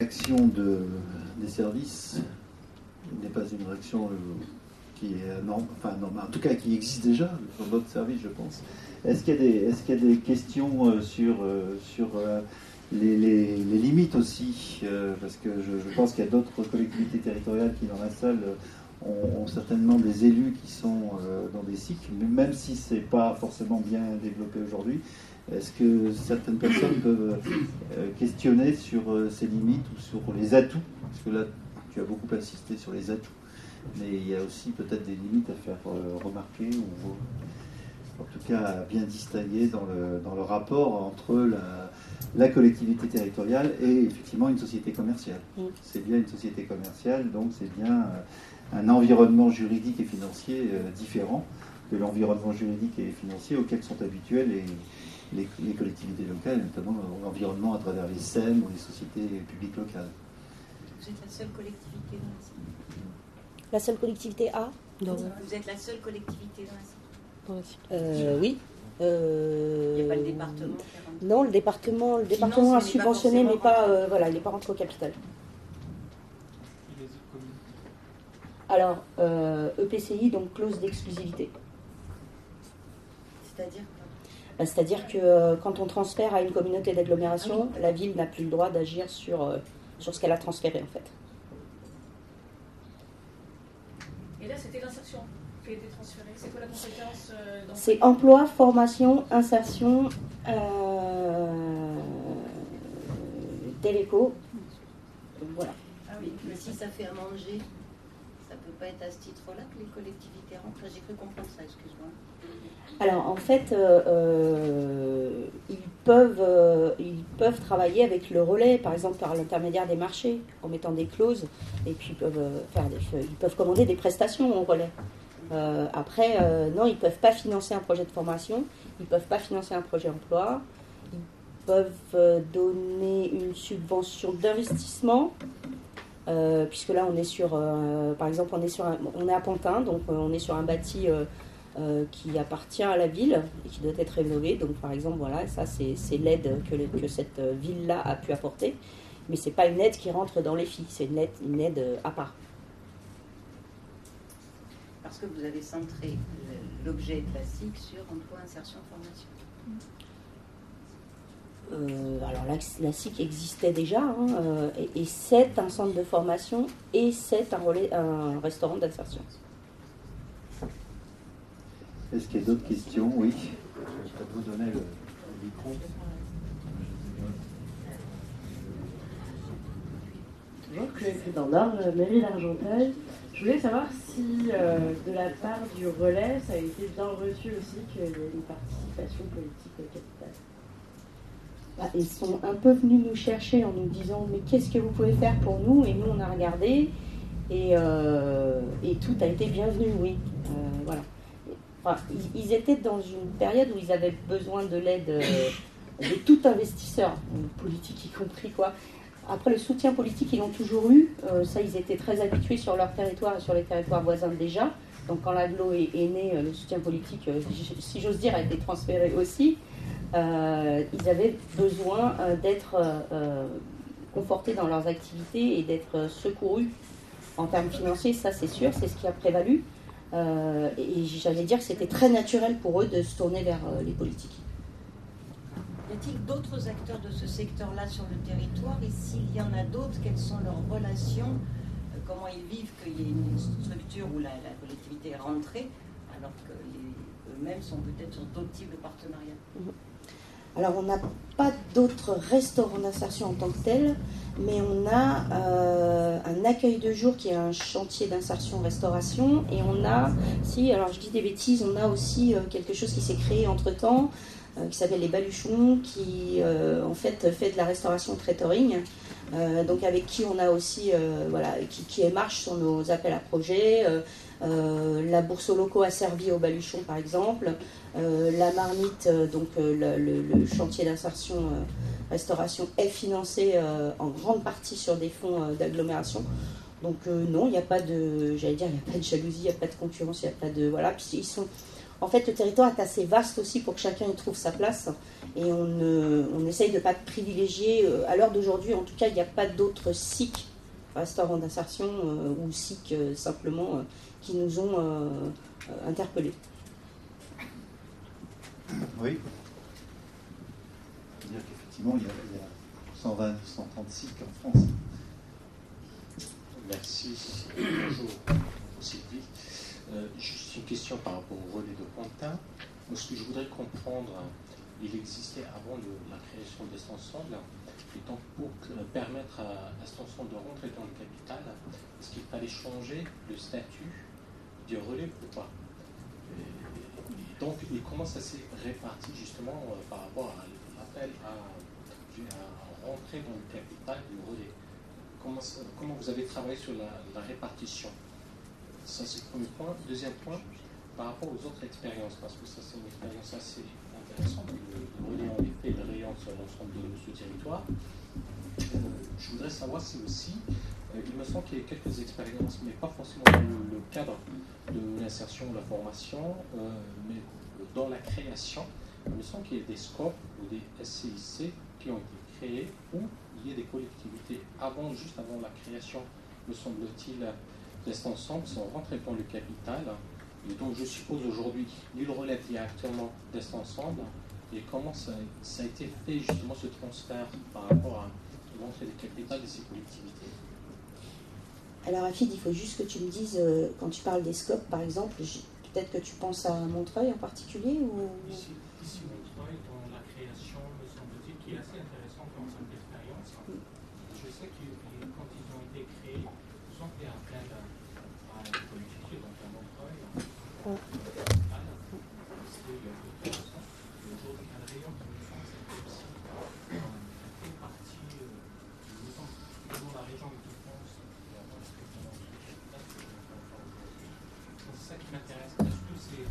réaction des services n'est pas une réaction qui est en tout cas qui existe déjà dans d'autres services, je pense. Est-ce qu'il y a des questions sur les limites aussi, parce que je pense qu'il y a d'autres collectivités territoriales qui, dans la salle, ont certainement des élus qui sont dans des cycles, même si ce n'est pas forcément bien développé aujourd'hui. Est-ce que certaines personnes peuvent questionner sur ces limites ou sur les atouts? Parce que là, tu as beaucoup insisté sur les atouts, mais il y a aussi peut-être des limites à faire remarquer, ou en tout cas à bien distinguer dans le rapport entre la collectivité territoriale et effectivement une société commerciale. C'est bien une société commerciale, donc c'est bien un environnement juridique et financier différent de l'environnement juridique et financier auquel sont habitués les collectivités locales, notamment l'environnement à travers les SEM ou les sociétés publiques locales. Vous êtes la seule collectivité dans la cible. La seule collectivité A? Non. Vous êtes la seule collectivité dans la cible. Oui. Il n'y a pas le département qui rentre. Non, le département a subventionné, mais pas, il n'est pas rentré au capital. Alors, EPCI, donc clause d'exclusivité. C'est-à-dire quoi? C'est-à-dire que quand on transfère à une communauté d'agglomération, la ville n'a plus le droit d'agir sur ce qu'elle a transféré, en fait. Et là, c'était l'insertion qui a été transférée. C'est quoi la compétence C'est emploi, formation, insertion, téléco. Voilà. Ah oui, mais si ça fait à manger, ça ne peut pas être à ce titre-là que les collectivités rentrent. J'ai cru comprendre ça, excuse-moi. Alors, en fait, ils peuvent travailler avec le relais, par exemple par l'intermédiaire des marchés, en mettant des clauses, et puis ils peuvent commander des prestations au relais. Après, non, ils ne peuvent pas financer un projet de formation, ils ne peuvent pas financer un projet emploi, ils peuvent donner une subvention d'investissement, puisque là, on est sur, par exemple, on est à Pantin, donc on est sur un bâti qui appartient à la ville et qui doit être rénové. Donc, par exemple, voilà, ça, c'est l'aide que cette ville-là a pu apporter, mais ce n'est pas une aide qui rentre dans les FI, c'est une aide à part. Parce que vous avez centré l'objet classique sur emploi, insertion, formation. Alors la SIC existait déjà, et c'est un centre de formation et c'est un restaurant d'insertion. Est-ce qu'il y a d'autres questions? Oui. Je vais vous donner le micro. Bonjour, Chloé Fétandard, mairie d'Argenteuil. Je voulais savoir si, de la part du relais, ça a été bien reçu aussi qu'il y ait une participation politique au capital. Ils sont un peu venus nous chercher en nous disant « mais qu'est-ce que vous pouvez faire pour nous ?» Et nous, on a regardé et tout a été bienvenu, oui. Voilà. Enfin, ils étaient dans une période où ils avaient besoin de l'aide de tout investisseur, politique y compris, quoi. Après, le soutien politique, ils l'ont toujours eu. Ça, ils étaient très habitués sur leur territoire et sur les territoires voisins déjà. Donc, quand l'agglo est né, le soutien politique, si j'ose dire, a été transféré aussi. Ils avaient besoin d'être confortés dans leurs activités et d'être secourus en termes financiers. Ça, c'est sûr, c'est ce qui a prévalu. Et j'allais dire que c'était très naturel pour eux de se tourner vers les politiques. Y a-t-il d'autres acteurs de ce secteur-là sur le territoire? Et s'il y en a d'autres, quelles sont leurs relations? Comment ils vivent qu'il y ait une structure où la collectivité est rentrée, alors qu'eux-mêmes sont peut-être sur d'autres types de partenariats? Alors, on n'a pas d'autres restaurants d'insertion en tant que tel, mais on a un accueil de jour qui est un chantier d'insertion-restauration. Et on a, alors je dis des bêtises, on a aussi quelque chose qui s'est créé entre-temps, qui s'appelle les Baluchons, qui en fait de la restauration traitoring, donc avec qui on a aussi, qui émarche sur nos appels à projets. La bourse aux locaux a servi aux Baluchons par exemple. La marmite, donc le chantier d'insertion restauration est financé en grande partie sur des fonds d'agglomération. Donc non, il n'y a pas de, j'allais dire, il n'y a pas de jalousie, il n'y a pas de concurrence, il n'y a pas de, voilà. Puis ils sont, en fait, le territoire est assez vaste aussi pour que chacun y trouve sa place. Et on essaye de ne pas privilégier. À l'heure d'aujourd'hui, en tout cas, il n'y a pas d'autres SIC, restaurants d'insertion ou SIC simplement, qui nous ont interpellés. Oui. C'est-à-dire qu'effectivement, il y a 120, 130 SIC en France. Merci. Bonjour, Sylvie. Juste une question par rapport au relais de Pantin. Ce que je voudrais comprendre, il existait avant la création de cet ensemble, et donc pour permettre à cet ensemble de rentrer dans le capital, est-ce qu'il fallait changer le statut du relais ou pas? Donc, et comment ça s'est réparti justement par rapport à l'appel à rentrer dans le capital du relais? Comment vous avez travaillé sur la répartition? Ça, c'est le premier point. Deuxième point, par rapport aux autres expériences, parce que ça, c'est une expérience assez intéressante. Le relais, en effet, le rayon sur l'ensemble de ce territoire. Je voudrais savoir si aussi, il me semble qu'il y a quelques expériences, mais pas forcément dans le cadre de l'insertion, de la formation, mais dans la création. Il me semble qu'il y a des scopes ou des SCIC qui ont été créés où il y a des collectivités juste avant la création, me semble-t-il, de cet ensemble, sont rentrés dans le capital. Et donc, je suppose aujourd'hui, l'île relève directement de cet ensemble. Et comment ça a été fait, justement, ce transfert par rapport à l'entrée du capital de ces collectivités? Alors, Afid, il faut juste que tu me dises, quand tu parles des scopes, par exemple, peut-être que tu penses à Montreuil en particulier ou... Ici, Montreuil, dans la création, me semble-t-il, qui est assez intéressante en termes d'expérience. Je sais que quand ils ont été créés, ils ont fait appel à la collectivité, donc à Montreuil. C'était il y a 2 ans. Et aujourd'hui, un rayon qui me semble c'était aussi fait partie, me semble, dans la région de France. C'est ça qui m'intéresse. Est-ce que c'est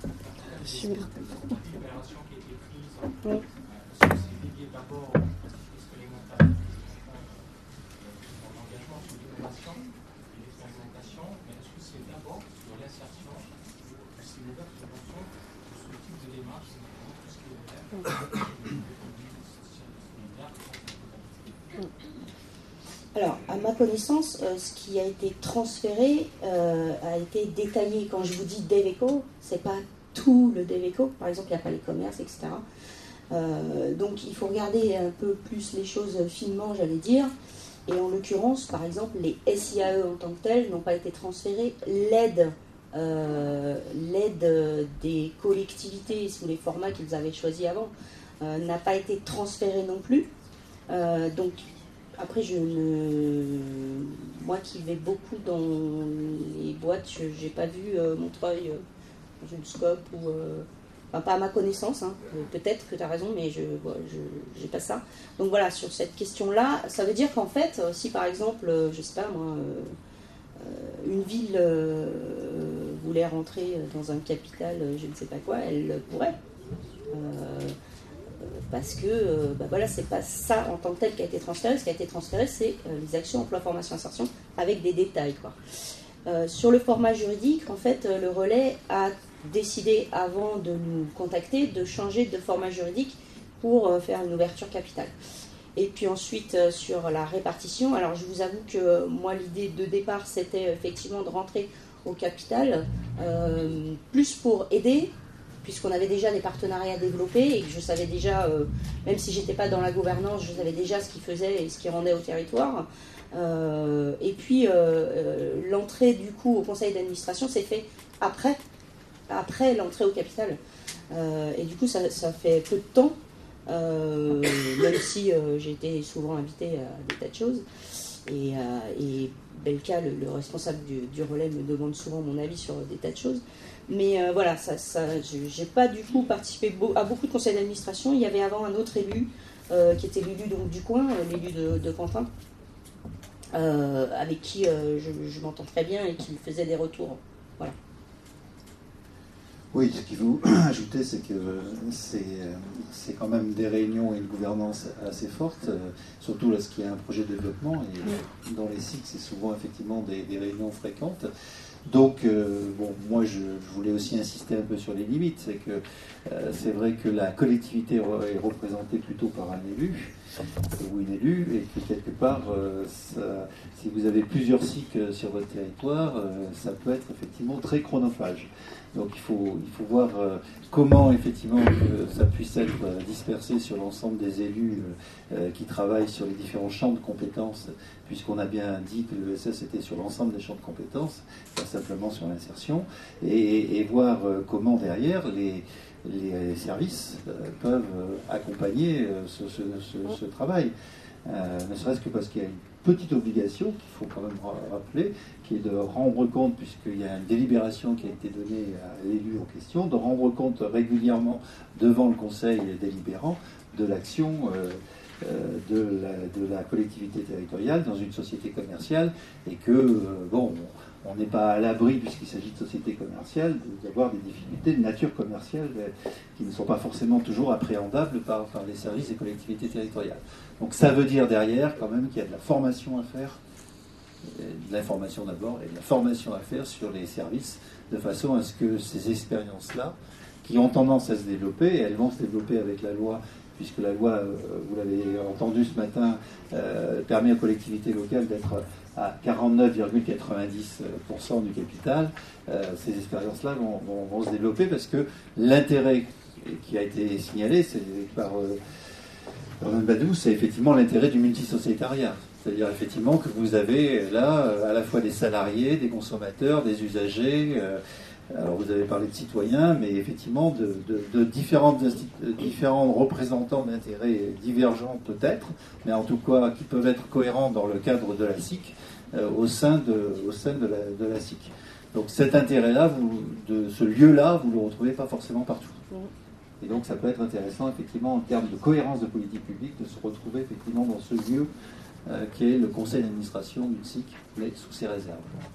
une libération qui a été prise? Est-ce que c'est lié d'abord l'expérimentation, l'engagement sur l'innovation et l'expérimentation, mais est-ce que c'est d'abord sur l'insertion, ou c'est l'ouverture de ce type de démarche, tout ce qui est Alors, à ma connaissance, ce qui a été transféré a été détaillé. Quand je vous dis DEVECO, c'est pas tout le DEVECO. Par exemple, il n'y a pas les commerces, etc. Donc, il faut regarder un peu plus les choses finement, j'allais dire. Et en l'occurrence, par exemple, les SIAE en tant que tels n'ont pas été transférés. L'aide des collectivités sous les formats qu'ils avaient choisis avant n'a pas été transférée non plus. Donc, après, moi qui vais beaucoup dans les boîtes, je n'ai pas vu Montreuil dans une scope ou... Enfin, pas à ma connaissance, hein. Peut-être que tu as raison, mais je n'ai pas ça. Donc voilà, sur cette question-là, ça veut dire qu'en fait, si par exemple, je ne sais pas moi, une ville voulait rentrer dans un capital, je ne sais pas quoi, elle pourrait. Parce que voilà, c'est pas ça en tant que tel qui a été transféré. Ce qui a été transféré, c'est les actions emploi formation insertion avec des détails, quoi. Sur le format juridique, en fait, le relais a décidé avant de nous contacter de changer de format juridique pour faire une ouverture capitale. Et puis ensuite sur la répartition, alors je vous avoue que moi l'idée de départ c'était effectivement de rentrer au capital plus pour aider, puisqu'on avait déjà des partenariats développés et que je savais déjà, même si j'étais pas dans la gouvernance, je savais déjà ce qu'ils faisaient et ce qu'ils rendaient au territoire. Et puis l'entrée du coup au conseil d'administration s'est fait après l'entrée au capital. Et du coup ça fait peu de temps, même si j'ai été souvent invitée à des tas de choses. Et Belka, le responsable du relais, me demande souvent mon avis sur des tas de choses. Mais voilà, j'ai pas du coup participé à beaucoup de conseils d'administration. Il y avait avant un autre élu, qui était l'élu donc, du coin, l'élu de Pantin, avec qui je m'entends très bien et qui faisait des retours. Voilà. Oui, ce qu'il faut ajouter, c'est que c'est quand même des réunions et une gouvernance assez forte, surtout lorsqu'il y a un projet de développement. Et dans les SIC, c'est souvent effectivement des réunions fréquentes. Donc, moi, je voulais aussi insister un peu sur les limites. C'est que c'est vrai que la collectivité est représentée plutôt par un élu ou une élue, et que quelque part, si vous avez plusieurs SIC sur votre territoire, ça peut être effectivement très chronophage. Donc il faut voir comment effectivement que ça puisse être dispersé sur l'ensemble des élus qui travaillent sur les différents champs de compétences, puisqu'on a bien dit que l'ESS était sur l'ensemble des champs de compétences, pas simplement sur l'insertion, et voir comment derrière les services peuvent accompagner ce travail. Ne serait-ce que parce qu'il y a une petite obligation qu'il faut quand même rappeler, qui est de rendre compte, puisqu'il y a une délibération qui a été donnée à l'élu en question, de rendre compte régulièrement devant le conseil délibérant de l'action de la collectivité territoriale dans une société commerciale, et que, on n'est pas à l'abri, puisqu'il s'agit de sociétés commerciales, d'avoir des difficultés de nature commerciale qui ne sont pas forcément toujours appréhendables par les services des collectivités territoriales. Donc ça veut dire derrière quand même qu'il y a de la formation à faire, de l'information d'abord, et de la formation à faire sur les services, de façon à ce que ces expériences-là, qui ont tendance à se développer, et elles vont se développer avec la loi, puisque la loi, vous l'avez entendu ce matin, permet aux collectivités locales d'être à 49,90% du capital. Ces expériences-là vont se développer parce que l'intérêt qui a été signalé par Mme Badou, c'est effectivement l'intérêt du multisociétariat. C'est-à-dire effectivement que vous avez là à la fois des salariés, des consommateurs, des usagers. Alors vous avez parlé de citoyens, mais effectivement de différents représentants d'intérêts divergents peut-être, mais en tout cas qui peuvent être cohérents dans le cadre de la SIC, au sein de la SIC. Donc cet intérêt-là, de ce lieu-là, vous ne le retrouvez pas forcément partout. Et donc ça peut être intéressant effectivement en termes de cohérence de politique publique de se retrouver effectivement dans ce lieu qui est le conseil d'administration d'une SIC, mais sous ses réserves.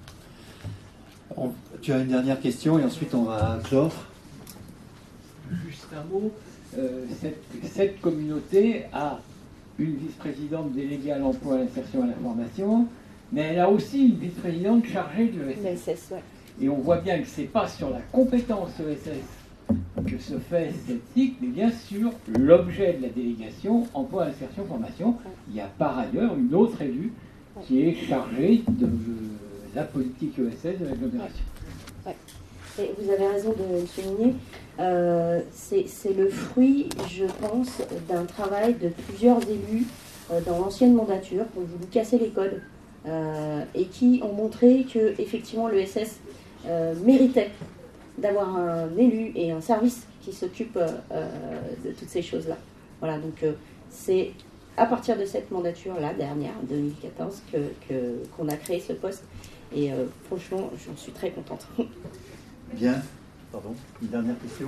Tu as une dernière question et ensuite on va clore. Juste un mot. Cette communauté a une vice-présidente déléguée à l'emploi, à l'insertion et à la formation, mais elle a aussi une vice-présidente chargée de l'ESS. Ouais. Et on voit bien que ce n'est pas sur la compétence ESS que se fait cette SIC, mais bien sur l'objet de la délégation, emploi, insertion, formation. Il y a par ailleurs une autre élue qui est chargée de la politique ESS de l'agglomération. Ouais. Et vous avez raison de le souligner. C'est le fruit, je pense, d'un travail de plusieurs élus dans l'ancienne mandature qui ont voulu casser les codes et qui ont montré que effectivement l'ESS méritait d'avoir un élu et un service qui s'occupe de toutes ces choses-là. Voilà, donc c'est à partir de cette mandature-là, dernière, 2014, qu'on a créé ce poste. Et franchement, j'en suis très contente. Bien. Pardon, une dernière question.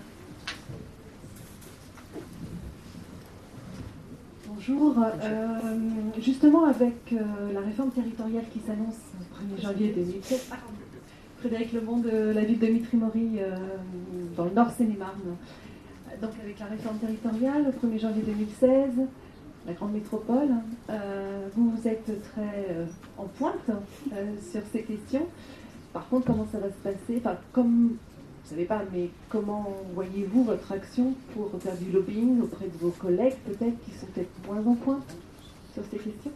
Bonjour. Justement, avec la réforme territoriale qui s'annonce le 1er janvier 2007, Frédéric Lebon de la ville de Mitry-Mory, dans le Nord Seine-et-Marne. Donc, avec la réforme territoriale, le 1er janvier 2016, la grande métropole, vous êtes très en pointe sur ces questions. Par contre, comment ça va se passer? Enfin, comme vous ne savez pas, mais comment voyez-vous votre action pour faire du lobbying auprès de vos collègues, peut-être, qui sont peut-être moins en pointe sur ces questions?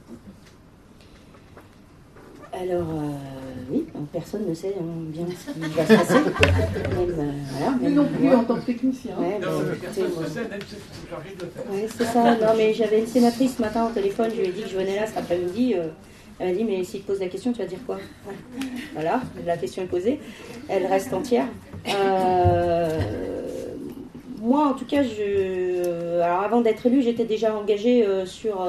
Alors, oui, personne ne sait bien ce qui va se passer. Même non plus en tant que technicien. Ouais, c'est ça. Non, mais j'avais une sénatrice ce matin au téléphone, je lui ai dit que je venais là cet après-midi. Elle m'a dit, mais s'il te pose la question, tu vas dire quoi? Voilà, la question est posée. Elle reste entière. Moi, en tout cas, alors avant d'être élue, j'étais déjà engagée sur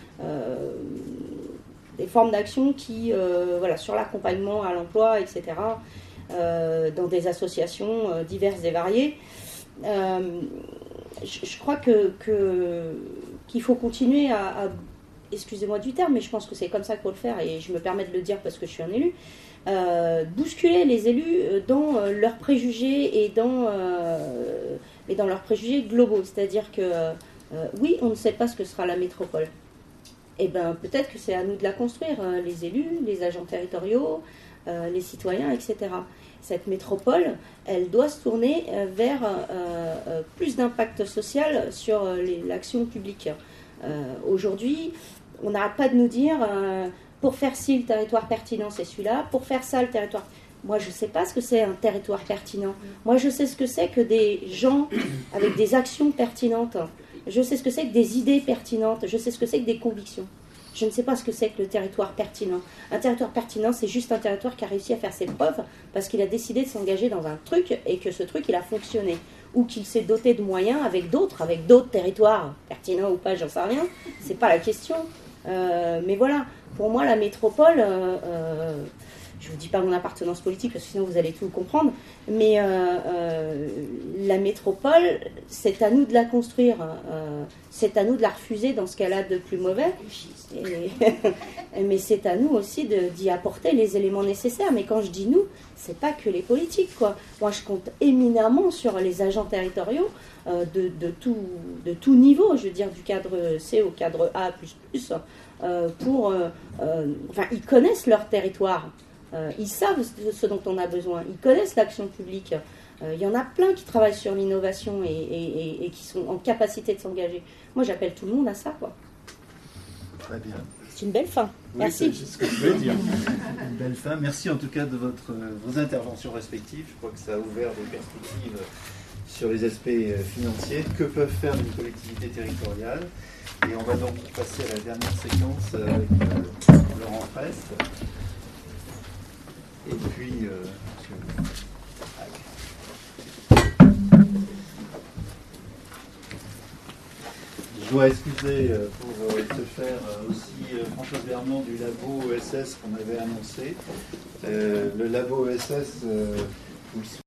des formes d'action qui, sur l'accompagnement à l'emploi, etc., dans des associations diverses et variées. Je crois qu'il faut continuer à excusez-moi du terme, mais je pense que c'est comme ça qu'il faut le faire, et je me permets de le dire parce que je suis un élu, bousculer les élus dans leurs préjugés et dans leurs préjugés globaux. C'est-à-dire que, oui, on ne sait pas ce que sera la métropole. Eh bien, peut-être que c'est à nous de la construire, les élus, les agents territoriaux, les citoyens, etc. Cette métropole, elle doit se tourner vers plus d'impact social sur l'action publique. Aujourd'hui, on n'arrête pas de nous dire, pour faire ci, le territoire pertinent, c'est celui-là, pour faire ça, le territoire... Moi, je ne sais pas ce que c'est un territoire pertinent. Moi, je sais ce que c'est que des gens avec des actions pertinentes. Je sais ce que c'est que des idées pertinentes. Je sais ce que c'est que des convictions. Je ne sais pas ce que c'est que le territoire pertinent. Un territoire pertinent, c'est juste un territoire qui a réussi à faire ses preuves parce qu'il a décidé de s'engager dans un truc et que ce truc, il a fonctionné. Ou qu'il s'est doté de moyens avec d'autres territoires, pertinents ou pas, j'en sais rien. C'est pas la question. Mais voilà, pour moi, la métropole... je ne vous dis pas mon appartenance politique parce que sinon vous allez tout comprendre, mais la métropole, c'est à nous de la construire, c'est à nous de la refuser dans ce qu'elle a de plus mauvais, mais c'est à nous aussi d'y apporter les éléments nécessaires. Mais quand je dis nous, c'est pas que les politiques, quoi. Moi, je compte éminemment sur les agents territoriaux de tout niveau, je veux dire du cadre C au cadre A++, ils connaissent leur territoire. Ils savent ce dont on a besoin, ils connaissent l'action publique. Il y en a plein qui travaillent sur l'innovation et qui sont en capacité de s'engager. Moi, j'appelle tout le monde à ça, quoi. Très bien. C'est une belle fin. Oui, merci. C'est ce que je voulais dire. Une belle fin. Merci en tout cas de vos interventions respectives. Je crois que ça a ouvert des perspectives sur les aspects financiers. Que peuvent faire les collectivités territoriales? Et on va donc passer à la dernière séquence avec Laurent Fraisse. Et puis, je dois excuser pour ce faire aussi Françoise Vernon du labo ESS qu'on avait annoncé. Le labo ESS, vous le